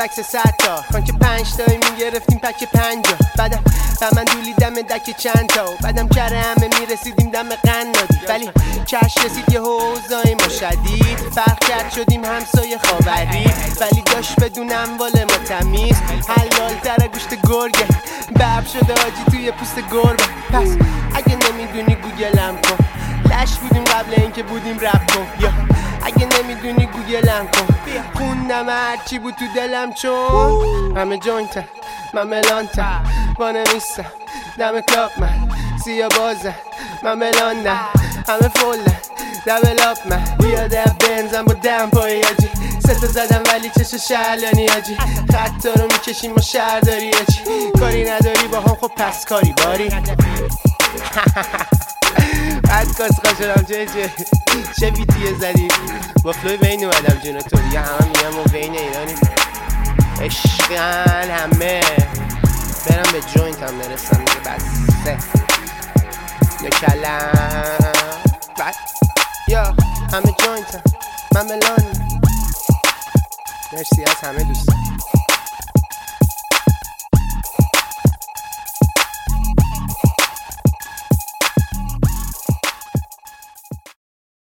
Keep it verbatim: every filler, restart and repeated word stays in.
عکس صد تا کن که پنج تایی میگرفتیم پک پنجا. بعدم و من دولیدم دک چند تا و بعدم کره همه میرسیدیم دم قنادی. ولی چش رسید یه حوضای ما شدید، فرق کرد شدیم همسایه خاوری. ولی داشت بدون اموال ما تمیز، حلال تر گوشت گرگه. برب شده آجی توی پوست گربه. پس اگه نمیدونی گوگلم کن، لش بودیم قبل اینکه بودیم رپ کن. یا اگه نمیدونی گوگلم کن، خوندم هرچی بود تو دلم چون همه جوینتم من ملانتم. وانمیستم دم کلاب من سیا بازم من ملاندم. همه فولن دبل آپ من بیاده بنزم با دم پای آجی. سه تا زدم ولی چشو شهلانی آجی. خطا رو میکشیم و شهر داری آجی. کاری نداری با هم خب پس کاری باری. بعد کاسخا شدم چه چه چه بیتیه زدی با فلوی بین اومدم جونو تو دیگه. همه میگم و بین ایرانی عشقن همه برم به جوینت هم نرسم دیگه. بسه یا کلم بعد یا همه جوینت هم من ملانی. مرسی از همه دوستان.